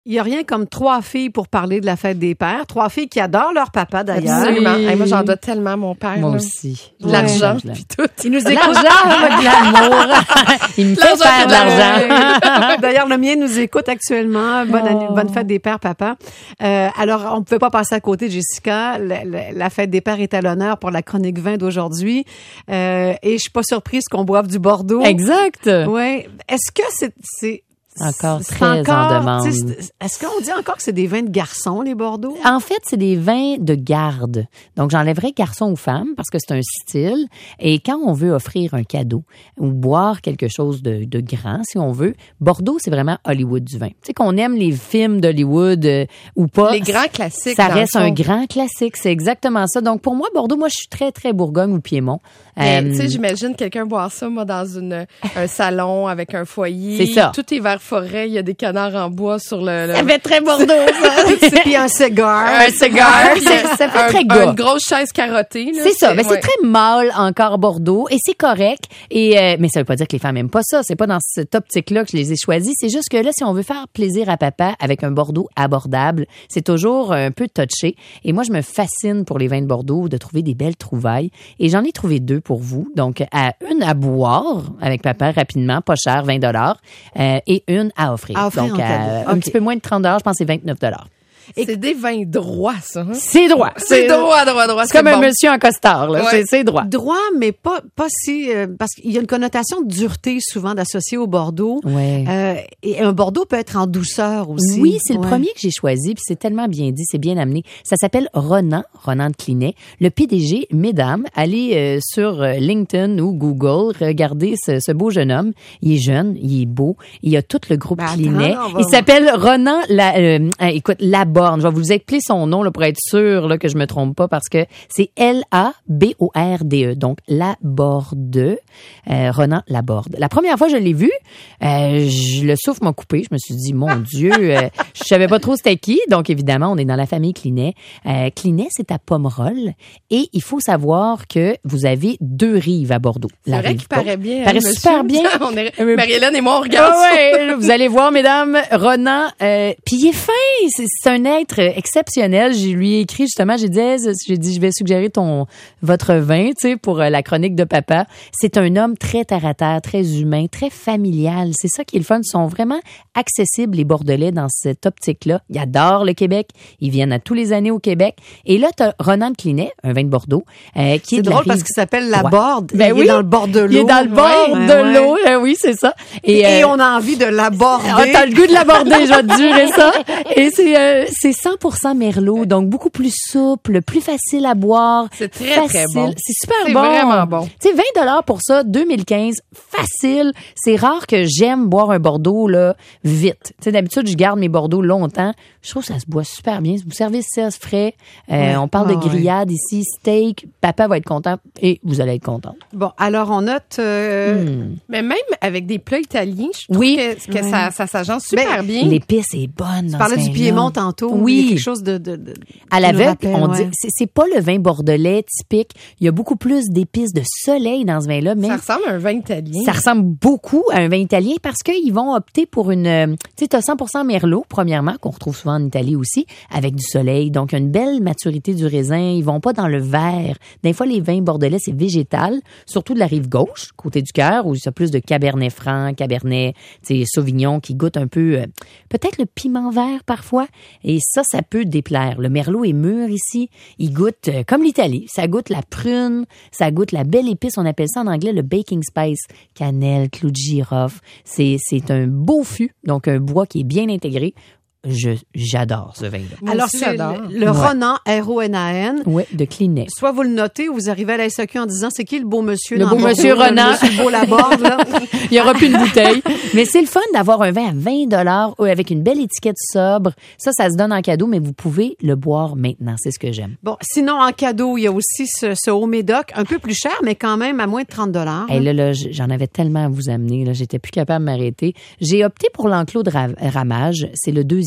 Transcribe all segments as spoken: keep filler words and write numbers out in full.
Il n'y a rien comme trois filles pour parler de la fête des pères. Trois filles qui adorent leur papa, d'ailleurs. Absolument. Oui. Hey, moi, j'en dois tellement à mon père. Moi là. aussi. De l'argent, Ouais. puis tout. Il nous écoute. L'argent, de l'amour. Il me fait L'argent faire pour de l'argent. D'ailleurs, le mien nous écoute actuellement. Bonne, année, Oh. bonne fête des pères, papa. Euh, alors, on ne pouvait pas passer à côté de Jessica. La, la, la fête des pères est à l'honneur pour la chronique vin d'aujourd'hui. Euh, et je suis pas surprise qu'on boive du Bordeaux. Exact. Oui. Est-ce que c'est... c'est Encore c'est très encore, en demande. tu sais, c'est- Est-ce qu'on dit encore que c'est des vins de garçons, les Bordeaux? En fait, c'est des vins de garde. Donc, j'enlèverais garçon ou femme parce que c'est un style. Et quand on veut offrir un cadeau ou boire quelque chose de, de grand, si on veut, Bordeaux, c'est vraiment Hollywood du vin. Tu sais, qu'on aime les films d'Hollywood euh, ou pas. Les grands classiques. Ça dans reste le fond. un grand classique. C'est exactement ça. Donc, pour moi, Bordeaux, moi, je suis très, très Bourgogne ou Piémont. Mais, Euh, tu sais, j'imagine quelqu'un boire ça, moi, dans une, un salon avec un foyer. C'est ça. Tout est vert forêt. Il y a des canards en bois sur le... le... ça fait très Bordeaux, ça. Puis un cigare. un cigare. puis ça- ça fait un- très gars. Une grosse chaise carottée. là. C'est ça, mais ouais. c'est très mâle encore Bordeaux et c'est correct. Et euh, mais ça veut pas dire que les femmes aiment pas ça. C'est pas dans cette optique-là que je les ai choisis. C'est juste que là, si on veut faire plaisir à papa avec un Bordeaux abordable, c'est toujours un peu touché. Et moi, je me fascine pour les vins de Bordeaux, de trouver des belles trouvailles. Et j'en ai trouvé deux pour vous. Donc, à une à boire avec papa rapidement, pas cher, vingt dollars, euh, et une à offrir. À offrir Donc, en à cadeau. un OK. petit peu moins de trente dollars, je pense que c'est vingt-neuf dollars. C'est des vins droits, ça. hein? C'est droit. C'est droit, droit, droit. C'est comme un bon. monsieur en costard, là. Ouais. C'est, c'est droit. Droit, mais pas pas si euh, parce qu'il y a une connotation de dureté souvent d'associer au Bordeaux. Ouais. Euh, et un Bordeaux peut être en douceur aussi. Oui, c'est le Ouais. premier que j'ai choisi, puis c'est tellement bien dit, c'est bien amené. Ça s'appelle Ronan, Ronan de Clinet. Le P D G, mesdames, allez euh, sur euh, LinkedIn ou Google, regardez ce, ce beau jeune homme. Il est jeune, il est beau, il a tout le groupe Ben, attends, Clinet. on va- Il s'appelle Ronan, la, euh, euh, écoute, Laborne. Je vais vous expliquer son nom là, pour être sûr là, que je me trompe pas, parce que c'est L A B O R D E, donc Laborde, euh, Ronan Laborde. La première fois que je l'ai vu, euh, je, le souffle m'a coupé. Je me suis dit, mon Dieu, euh, je savais pas trop c'était qui. Donc, évidemment, on est dans la famille Clinet. Euh, Clinet, c'est à Pomerol. Et il faut savoir que vous avez deux rives à Bordeaux. C'est vrai qu'il paraît bien. Il paraît hein, super monsieur? bien. On est... Marie-Hélène et moi, on regarde Ah ça. ouais, vous allez voir, mesdames, Ronan, euh, puis il est fin, c'est, c'est un être exceptionnel. Je lui ai écrit justement, j'ai dit, hey, j'ai dit, je vais suggérer ton votre vin, tu sais, pour euh, la chronique de papa. C'est un homme très terre à terre, très humain, très familial. C'est ça qui est le fun. Ils sont vraiment accessibles, les Bordelais, dans cette optique-là. Ils adorent le Québec. Ils viennent à tous les années au Québec. Et là, t'as Ronan de Clinet, un vin de Bordeaux, euh, qui est, C'est de la drôle parce rive- qu'il s'appelle la Ouais. Borde. Ben il oui. est dans le bord de l'eau. Il est dans le bord Ouais, de ouais. l'eau. Euh, oui, c'est ça. Et, euh, on a envie de l'aborder. ah, t'as le goût de l'aborder, je vais te durer ça. Et c'est euh, c'est cent pour cent Merlot, donc beaucoup plus souple, plus facile à boire. C'est très, facile. très bon. C'est super C'est bon. vraiment bon. Tu sais, vingt dollars pour ça, deux mille quinze, facile. C'est rare que j'aime boire un Bordeaux là vite. Tu sais, d'habitude, je garde mes Bordeaux longtemps. Je trouve que ça se boit super bien. Vous servez ça frais. Euh, Ouais. On parle Ah, de grillade ici, steak. Papa va être content et vous allez être content. Bon, alors on note. euh, Hmm. Mais même avec des plats italiens, je trouve Oui. que, que ça, ça s'agence super Ben, bien. L'épice est bonne. Tu dans parlais ce du vin-là. Piémont tantôt. Oui. Il y a quelque chose de. de, de À qui nous l'aveugle, rappelle, on ouais. dit, c'est, c'est pas le vin bordelais typique. Il y a beaucoup plus d'épices de soleil dans ce vin-là, mais Ça ressemble à un vin italien. ça ressemble beaucoup à un vin italien parce qu'ils vont opter pour une, euh, tu sais, t'as cent pour cent Merlot, premièrement, qu'on retrouve souvent en Italie aussi, avec du soleil. Donc, une belle maturité du raisin. Ils vont pas dans le vert. Des fois, les vins bordelais, c'est végétal, surtout de la rive gauche, côté du cœur, où il y a plus de Cabernet Franc, Cabernet, tu sais, Sauvignon, qui goûte un peu, euh, peut-être le piment vert parfois. Et ça, ça peut déplaire. Le Merlot est mûr ici. Il goûte euh, comme l'Italie. Ça goûte la prune, ça goûte la belle épice. On appelle ça en anglais le baking spice. Cannelle, clou de girofle. C'est, c'est un beau fût, donc un bois qui est bien intégré. Je, j'adore ce vin-là. Moi Alors, aussi, c'est j'adore. le, le Ouais. Ronan, R O N A N. Ouais, de Clinet. Soit vous le notez ou vous arrivez à la S A Q en disant c'est qui le beau monsieur Le dans beau Bordeaux, monsieur le Ronan. monsieur beau Laborde, là. Il y aura plus de bouteille. Mais c'est le fun d'avoir un vin à vingt dollars avec une belle étiquette sobre. Ça, ça se donne en cadeau, mais vous pouvez le boire maintenant. C'est ce que j'aime. Bon, sinon, en cadeau, il y a aussi ce, ce Haut-Médoc, un peu plus cher, mais quand même à moins de trente dollars. Hey, là, là, j'en avais tellement à vous amener. Là, j'étais plus capable de m'arrêter. J'ai opté pour l'enclos de ra- ramage. C'est le deuxième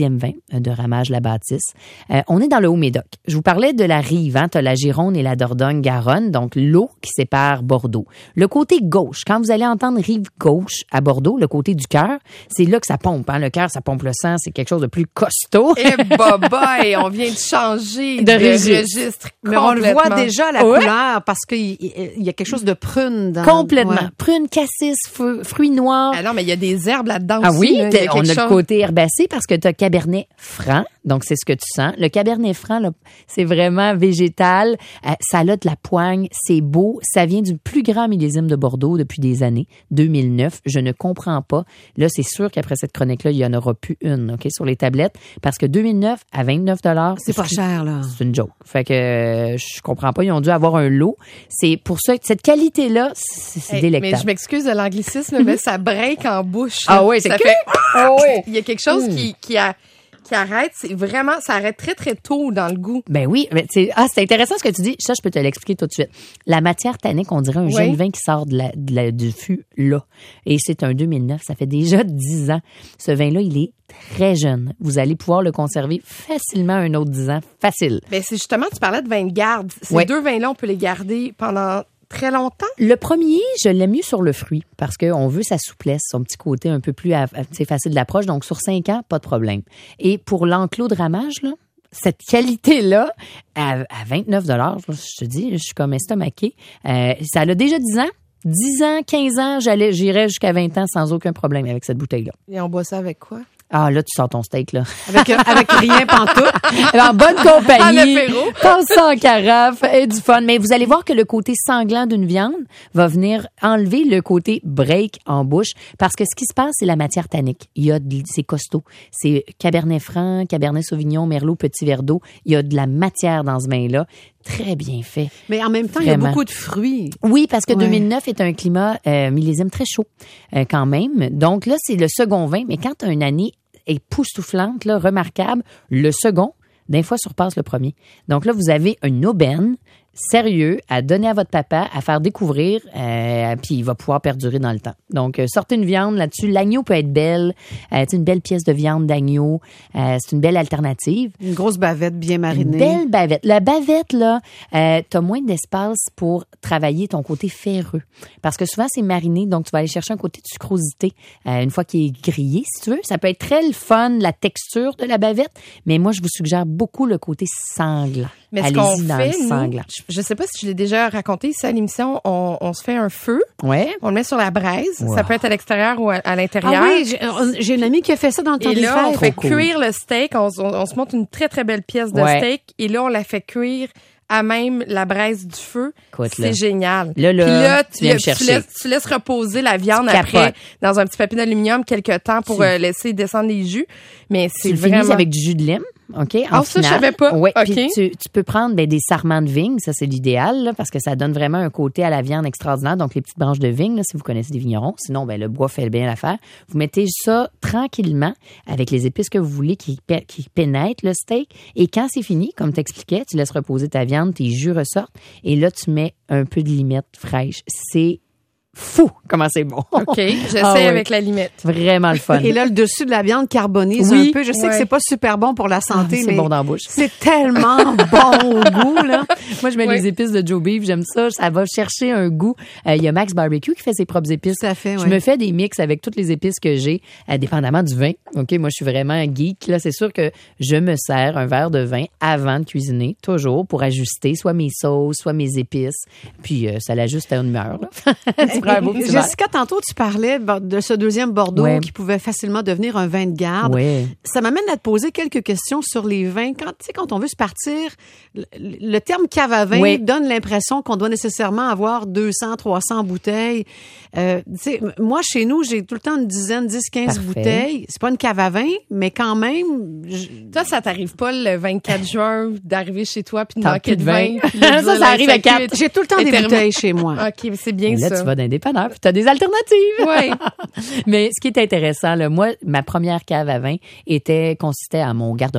deuxième vin de Ramage La Bâtisse. Euh, on est dans le Haut-Médoc. Je vous parlais de la rive, hein, tu as la Gironde et la Dordogne-Garonne, donc l'eau qui sépare Bordeaux. Le côté gauche, quand vous allez entendre rive gauche à Bordeaux, le côté du cœur, c'est là que ça pompe. Hein. Le cœur, ça pompe le sang, c'est quelque chose de plus costaud. Et baba, et on vient de changer de, De de registre. registre. Mais on le voit complètement. déjà à la Ouais. couleur parce qu'il il y a quelque chose de prune dans Complètement. ouais. Prune, cassis, fru- fruits noirs. Ah non, mais il y a des herbes là-dedans Ah aussi. oui, là. Il y a on a quelque le chose. côté herbacé parce que tu as Cabernet Franc, donc c'est ce que tu sens. Le Cabernet Franc, là, c'est vraiment végétal. Euh, ça a de la poigne, c'est beau. Ça vient du plus grand millésime de Bordeaux depuis des années, deux mille neuf. Je ne comprends pas. Là, c'est sûr qu'après cette chronique-là, il n'y en aura plus une, OK, sur les tablettes, parce que deux mille neuf à vingt-neuf dollars, C'est pas cher, là. c'est une joke. Fait que euh, je comprends pas. Ils ont dû avoir un lot. C'est pour ça que cette qualité-là, c'est c'est Hey, délectable. mais je m'excuse de l'anglicisme, mais ça break en bouche. Ah là. oui, c'est ça que- fait. Ah oui. Il y a quelque chose Mm. qui qui a qui arrête. C'est vraiment, ça arrête très très tôt dans le goût. Ben oui, mais c'est ah c'est intéressant ce que tu dis. Ça, je peux te l'expliquer tout de suite. La matière tannique, on dirait un Oui. jeune vin qui sort de la, de la- du fût là. Et c'est un deux mille neuf, ça fait déjà dix ans. Ce vin-là, il est très jeune. Vous allez pouvoir le conserver facilement un autre dix ans, facile. Ben c'est justement, tu parlais de vin de garde. Ces Ouais. deux vins-là, on peut les garder pendant très longtemps. Le premier, je l'aime mieux sur le fruit parce qu'on veut sa souplesse, son petit côté un peu plus à- à- c'est facile d'approche. Donc, sur cinq ans, pas de problème. Et pour l'enclos de ramage, là, cette qualité-là, à, à vingt-neuf dollars, je te dis, je suis comme estomaquée. Euh, ça a déjà dix ans. dix ans, quinze ans, j'allais, j'irais jusqu'à vingt ans sans aucun problème avec cette bouteille-là. Et on boit ça avec quoi? Ah, là, tu sors ton steak, là. Avec, avec rien pantoute. En bonne compagnie. En apéro. Passe ça en carafe et du fun. Mais vous allez voir que le côté sanglant d'une viande va venir enlever le côté break en bouche parce que ce qui se passe, c'est la matière tannique. Il y a de, c'est costaud. C'est Cabernet Franc, Cabernet Sauvignon, Merlot, Petit Verdot d'eau. Il y a de la matière dans ce vin-là. Très bien fait. Mais en même temps, il y a Vraiment. beaucoup de fruits. Oui, parce que Ouais. deux mille neuf est un climat euh, millésime très chaud euh, quand même. Donc là, c'est le second vin. Mais quand tu as une année époustouflante, là, remarquable, le second, d'un fois, surpasse le premier. Donc là, vous avez une aubaine sérieux à donner à votre papa, à faire découvrir, euh, puis il va pouvoir perdurer dans le temps. Donc, euh, sortez une viande là-dessus. L'agneau peut être belle. Euh, c'est une belle pièce de viande d'agneau. Euh, c'est une belle alternative. Une grosse bavette bien Une marinée. belle bavette. La bavette, là, euh, t'as moins d'espace pour travailler ton côté ferreux. Parce que souvent, c'est mariné, donc tu vas aller chercher un côté de sucrosité euh, une fois qu'il est grillé, si tu veux. Ça peut être très le fun, la texture de la bavette, mais moi, je vous suggère beaucoup le côté sanglant. Mais ce qu'on Allez-y dans fait, le nous, sanglant. je, je sais pas si je l'ai déjà raconté ici à l'émission, on, on se fait un feu, Ouais. on le met sur la braise. Wow. Ça peut être à l'extérieur ou à, à l'intérieur. Ah oui, j'ai- on- j'ai une amie qui a fait ça dans le temps Et des là, on fêtes. fait Trop cool. cuire le steak. On, on- on se monte une très, très belle pièce de Ouais. steak. Et là, on la fait cuire à même la braise du feu. Écoute, C'est là. génial. Là, là, Puis là, tu viens me tu, chercher. laisses, tu laisses reposer la viande Tu après capotes. dans un petit papier d'aluminium quelques temps pour Tu- euh, laisser descendre les jus. Mais Tu c'est le finis vraiment... avec du jus de lime, OK? En Ah, ça, je finale. savais pas. Ouais, OK. puis tu, tu peux prendre ben, des sarments de vigne, ça, c'est l'idéal, là, parce que ça donne vraiment un côté à la viande extraordinaire. Donc, les petites branches de vigne, là, si vous connaissez des vignerons. Sinon, ben, le bois fait bien l'affaire. Vous mettez ça tranquillement avec les épices que vous voulez qui, pé- qui pénètrent le steak. Et quand c'est fini, comme t'expliquais, tu laisses reposer ta viande, tes jus ressortent. Et là, tu mets un peu de limette fraîche. C'est fou comment c'est bon. OK, j'essaie Ah ouais. avec la limette. Vraiment le fun. Et là, le dessus de la viande carbonise Oui. un peu. Je sais Ouais. que c'est pas super bon pour la Ah, santé, c'est mais bon dans la bouche. c'est tellement bon au goût, là. Moi, je mets Oui. les épices de Joe Beef. J'aime ça. Ça va chercher un goût. Euh, Il y a Max Barbecue qui fait ses propres épices. Tout à fait, Je oui. me fais des mix avec toutes les épices que j'ai, euh, dépendamment du vin. OK, moi, je suis vraiment un geek. Là, c'est sûr que je me sers un verre de vin avant de cuisiner, toujours, pour ajuster soit mes sauces, soit mes épices. Puis, euh, ça l'ajuste à une humeur, là. Tu prends un beau petit verre. Jessica, tantôt, tu parlais bon, de ce deuxième Bordeaux Ouais. qui pouvait facilement devenir un vin de garde. Ouais. Ça m'amène à te poser quelques questions sur les vins. Quand, tu sais, quand on veut se partir, le, le terme cave à vin Oui. donne l'impression qu'on doit nécessairement avoir deux cents, trois cents bouteilles. Euh, tu sais, m- moi, chez nous, j'ai tout le temps une dizaine, dix, quinze Parfait. bouteilles. C'est pas une cave à vin, mais quand même... je- Toi, ça t'arrive pas le vingt-quatre juin d'arriver chez toi puis de T'as manquer plus de de vin. vin. puis là, Ça, dire, ça arrive à la quatre. circuit- J'ai tout le temps des Intermittent. bouteilles chez moi. OK, c'est bien Là, ça. tu vas dans un dépanneur, puis tu as des alternatives. Oui. Mais ce qui est intéressant, là, moi, ma première cave à vin était consistait à mon garde-robe.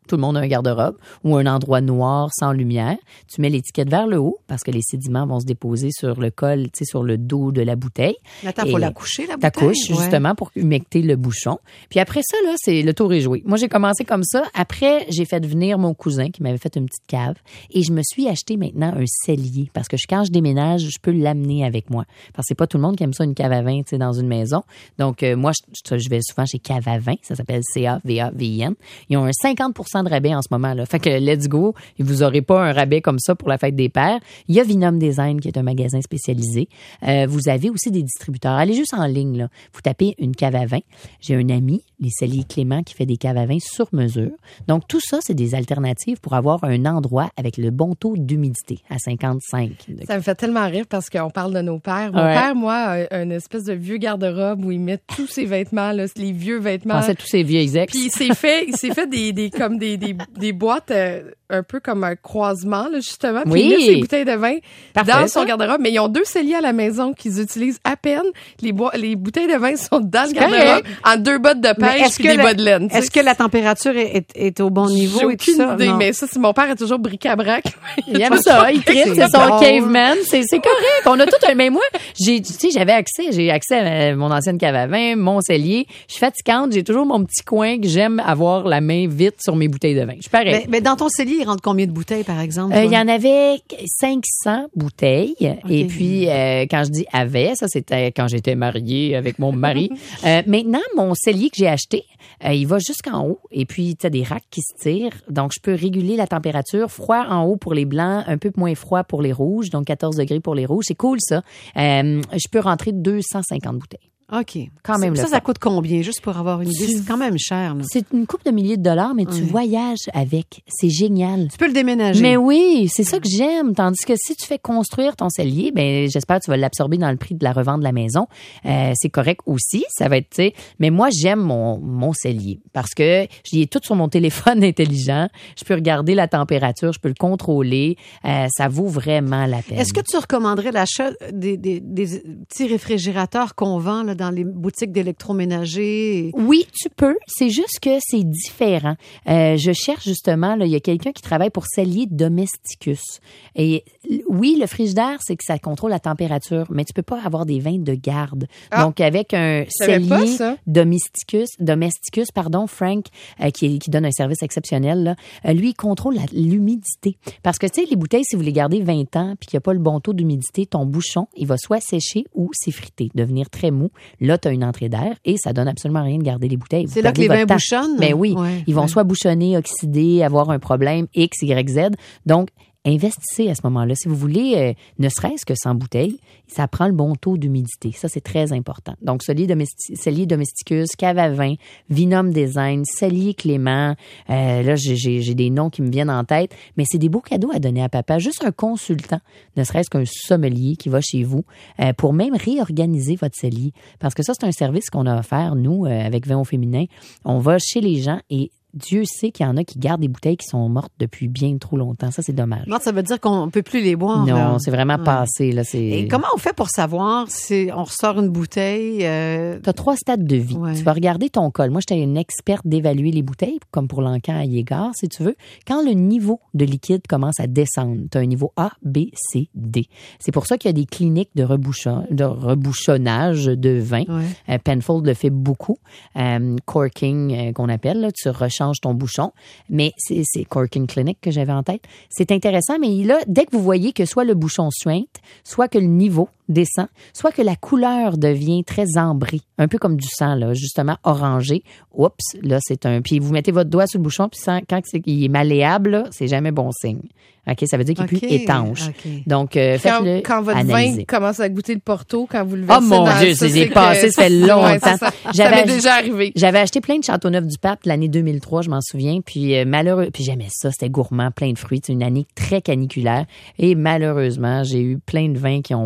Tout le monde a un garde-robe ou un endroit noir sans lumière. Tu mets l'étiquette vers le haut parce que les sédiments vont se déposer sur le col, tu sais, sur le dos de la bouteille. Attends, il faut la coucher, la bouteille? Ta couche, ouais. Justement, pour humecter le bouchon. Puis après ça, là, c'est le tour est joué. Moi, j'ai commencé comme ça. Après, j'ai fait venir mon cousin qui m'avait fait une petite cave et je me suis acheté maintenant un cellier parce que quand je déménage, je peux l'amener avec moi. Parce que c'est pas tout le monde qui aime ça, une cave à vin, tu sais, dans une maison. Donc, euh, moi, je, je vais souvent chez Cave à vin. Ça s'appelle C A V A V I N. Ils ont un cinquante pour cent de rabais en ce moment, là. Fait que let's go. Vous aurez pas un rabais comme ça pour la fête des pères. Il y a Vinum Design qui est un magasin spécialisé. Euh, vous avez aussi des distributeurs. Allez juste en ligne, là. Vous tapez une cave à vin. J'ai un ami, les celliers Clément, qui fait des caves à vin sur mesure. Donc, tout ça, c'est des alternatives pour avoir un endroit avec le bon taux d'humidité à cinquante-cinq degrés. Ça me fait tellement rire parce qu'on parle de nos pères. Mon ouais. père, moi, a une espèce de vieux garde-robe où il met tous ses vêtements, là, les vieux vêtements. Je pensais tous ses vieux ex. Puis il s'est fait, il s'est fait des, des, comme des, des, des boîtes euh, un peu comme un croisement, là, justement. Puis oui. il met ses bouteilles de vin Parfait, dans ça. son garde-robe. Mais ils ont deux celliers à la maison qu'ils utilisent à peine. Les, bo- les bouteilles de vin sont dans le garde-robe en deux bottes de pêche puis des la, bas de laine. Est-ce que la température est, est, est au bon niveau J'ai et tout aucune ça? idée, Non. mais ça, c'est mon père est toujours bric-à-brac. Il aime ça, il tripe, c'est son drôle. caveman, c'est, c'est correct. On a tout un, mais moi, j'ai, tu sais, j'avais accès, j'ai accès à mon ancienne cave à vin, mon cellier. Je suis fatigante, j'ai toujours mon petit coin que j'aime avoir la main vite sur mes bouteilles de vin. Je suis pareil. Mais, mais dans ton cellier, il rentre combien de bouteilles, par exemple? Euh, il y en avait cinq cents bouteilles. Okay. Et puis, euh, quand je dis avait, ça, c'était quand j'étais mariée avec mon mari. euh, maintenant, mon cellier que j'ai acheté, euh, il va jusqu'en haut. Et puis, tu as des racks qui se tirent. Donc, je peux réguler la température. Froid en haut pour les blancs, un peu moins froid pour les rouges. Donc, quatorze degrés pour les rouges. C'est cool, ça. Euh, je peux rentrer deux cent cinquante bouteilles. OK. Quand même ça, le ça, ça coûte combien? Juste pour avoir une idée. Tu... C'est quand même cher, là. C'est une couple de milliers de dollars, mais tu oui. voyages avec. C'est génial. Tu peux le déménager. Mais oui, c'est ça que j'aime. Tandis que si tu fais construire ton cellier, ben j'espère que tu vas l'absorber dans le prix de la revente de la maison. Euh, c'est correct aussi. Ça va être, tu sais. Mais moi, j'aime mon, mon cellier parce que j'y ai tout sur mon téléphone intelligent. Je peux regarder la température, je peux le contrôler. Euh, ça vaut vraiment la peine. Est-ce que tu recommanderais l'achat des, des, des petits réfrigérateurs qu'on vend là, dans les boutiques d'électroménager? Oui, tu peux. C'est juste que c'est différent. Euh, je cherche justement, là, il y a quelqu'un qui travaille pour Cellier Domesticus. Et oui, le frigidaire, c'est que ça contrôle la température, mais tu peux pas avoir des vins de garde. Ah, donc, avec un Cellier Domesticus, Domesticus, pardon, Frank, euh, qui, qui donne un service exceptionnel, là, euh, lui, il contrôle la, l'humidité. Parce que, tu sais, les bouteilles, si vous les gardez vingt ans puis qu'il n'y a pas le bon taux d'humidité, ton bouchon, il va soit sécher ou s'effriter, devenir très mou. Là, tu as une entrée d'air et ça donne absolument rien de garder les bouteilles. C'est là que les vins bouchonnent? Mais oui, ouais, ils vont ouais. soit bouchonner, oxyder, avoir un problème X, Y, Z. Donc, investissez à ce moment-là. Si vous voulez, euh, ne serait-ce que sans bouteille, ça prend le bon taux d'humidité. Ça, c'est très important. Donc, Cellier, domesti- Cellier Domesticus, Cave à vin, Vinum Design, Cellier Clément. Euh, là, j'ai, j'ai, j'ai des noms qui me viennent en tête, mais c'est des beaux cadeaux à donner à papa. Juste un consultant, ne serait-ce qu'un sommelier qui va chez vous euh, pour même réorganiser votre cellier. Parce que ça, c'est un service qu'on a offert, nous, euh, avec Vin au féminin. On va chez les gens et Dieu sait qu'il y en a qui gardent des bouteilles qui sont mortes depuis bien trop longtemps. Ça, c'est dommage. Non, ça veut dire qu'on peut plus les boire. Non, là. c'est vraiment ouais. passé. Là, c'est... Et comment on fait pour savoir si on ressort une bouteille? Euh... Tu as trois stades de vie. Ouais. Tu vas regarder ton col. Moi, j'étais une experte d'évaluer les bouteilles, comme pour l'encan à Yégar, si tu veux. Quand le niveau de liquide commence à descendre, tu as un niveau A, B, C, D. C'est pour ça qu'il y a des cliniques de, rebouchon... de rebouchonnage de vin. Ouais. Euh, Penfold le fait beaucoup. Euh, corking, euh, qu'on appelle. Là, tu rechanges ton bouchon. Mais c'est, c'est Corking Clinic que j'avais en tête. C'est intéressant, mais là, dès que vous voyez que soit le bouchon suinte, soit que le niveau descend, soit que la couleur devient très ambrée, un peu comme du sang, là, justement orangé. Oups, là, c'est un... Puis vous mettez votre doigt sur le bouchon, puis sans, quand c'est, il est malléable, là, c'est jamais bon signe. OK, ça veut dire qu'il est okay. plus étanche. Okay. Donc, euh, faites-le, Quand, quand votre analysez. vin commence à goûter le Porto, quand vous le versez Oh mon dans Dieu, ça, c'est c'est dépassé, que... ça fait longtemps. Ouais, ça, ça, J'avais ça m'est déjà arrivé. J'avais acheté plein de Châteauneuf-du-Pape l'année deux mille trois, je m'en souviens, puis euh, malheureux, puis j'aimais ça, c'était gourmand, plein de fruits, c'est une année très caniculaire et malheureusement, j'ai eu plein de vins qui ont pas passé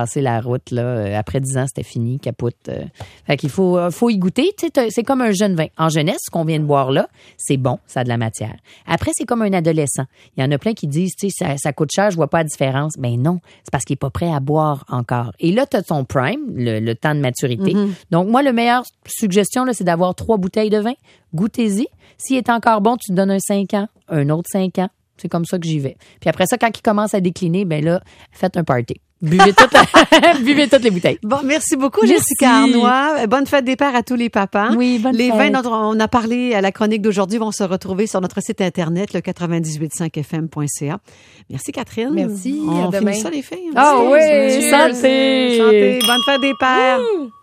passé la route, là. Euh, après dix ans, c'était fini, capote. Euh. Fait qu'il faut, euh, faut y goûter. Tu sais, c'est comme un jeune vin. En jeunesse, ce qu'on vient de boire là, c'est bon, ça a de la matière. Après, c'est comme un adolescent. Il y en a plein qui disent, tu sais, ça, ça coûte cher, je vois pas la différence. Ben non, c'est parce qu'il est pas prêt à boire encore. Et là, tu as ton prime, le, le temps de maturité. Mm-hmm. Donc, moi, le meilleure suggestion, là, c'est d'avoir trois bouteilles de vin. Goûtez-y. S'il est encore bon, tu te donnes un cinq ans, un autre cinq ans. C'est comme ça que j'y vais. Puis après ça, quand il commence à décliner, ben là, faites un party. Buvez toutes, buvez toutes les bouteilles. Bon, merci beaucoup, merci. Jessica Arnois. Bonne fête des pères à tous les papas. Oui, bonne les fête. Les vins dont on a parlé à la chronique d'aujourd'hui vont se retrouver sur notre site internet, le quatre-vingt-dix-huit cinq f m point c a. Merci, Catherine. Merci. On à finit demain. ça, les filles. Ah oui, Cheers. santé. Santé. Bonne fête des pères. Ouh.